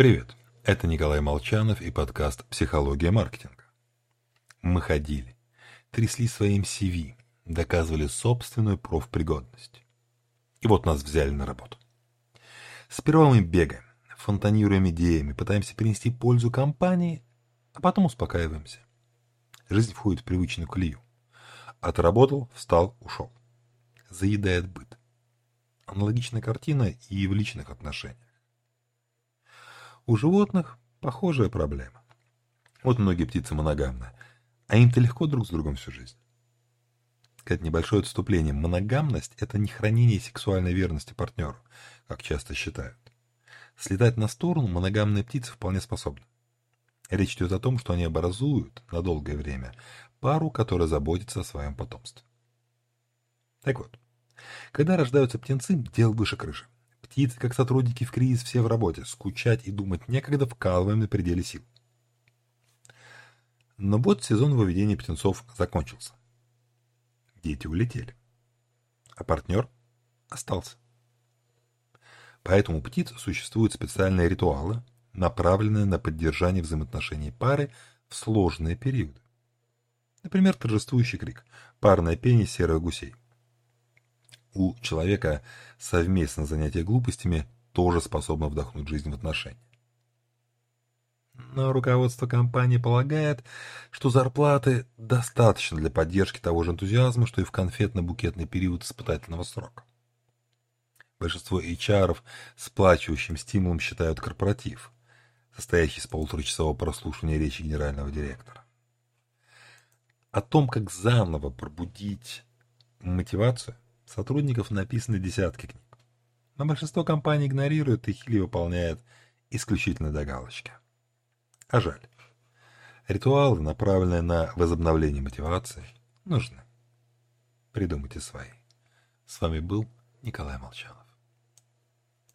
Привет, это Николай Молчанов и подкаст «Психология маркетинга». Мы ходили, трясли своим CV, доказывали собственную профпригодность. И вот нас взяли на работу. Сперва мы бегаем, фонтанируем идеями, пытаемся принести пользу компании, а потом успокаиваемся. Жизнь входит в привычную колею. Отработал, встал, ушел. Заедает быт. Аналогичная картина и в личных отношениях. У животных похожая проблема. Вот многие птицы моногамны, а им-то легко друг с другом всю жизнь. Это небольшое отступление. Моногамность – это не хранение сексуальной верности партнеру, как часто считают. Слетать на сторону моногамные птицы вполне способны. Речь идет о том, что они образуют на долгое время пару, которая заботится о своем потомстве. Так вот, когда рождаются птенцы, дело выше крыши. Птицы, как сотрудники в кризис, все в работе. Скучать и думать некогда, вкалываем на пределе сил. Но вот сезон выведения птенцов закончился. Дети улетели. А партнер остался. Поэтому у птиц существуют специальные ритуалы, направленные на поддержание взаимоотношений пары в сложные периоды. Например, торжествующий крик, парное пение серых гусей. У человека совместное занятие глупостями тоже способно вдохнуть жизнь в отношения. Но руководство компании полагает, что зарплаты достаточно для поддержки того же энтузиазма, что и в конфетно-букетный период испытательного срока. Большинство HR сплачивающим стимулом считают корпоратив, состоящий из полуторачасового прослушивания речи генерального директора. О том, как заново пробудить мотивацию, сотрудников написаны десятки книг. Но большинство компаний игнорирует их или выполняет исключительно до галочки. А жаль. Ритуалы, направленные на возобновление мотивации, нужны. Придумайте свои. С вами был Николай Молчанов.